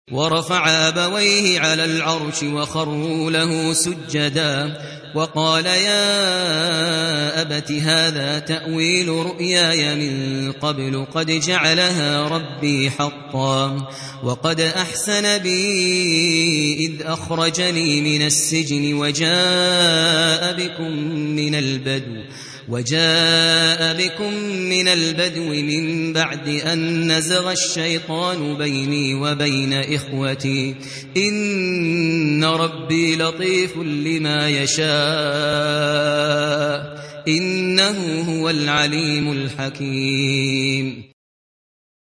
ورفع أبويه على العرش وخروا له سجدا وقال يا أبت هذا تأويل رؤياي من قبل قد جعلها ربي حقا وقد أحسن بي إذ أخرجني من السجن وجاء بكم من البدو من بعد أن نزغ الشيطان بيني وبين إخوتي إن ربي لطيف لما يشاء إنه هو العليم الحكيم.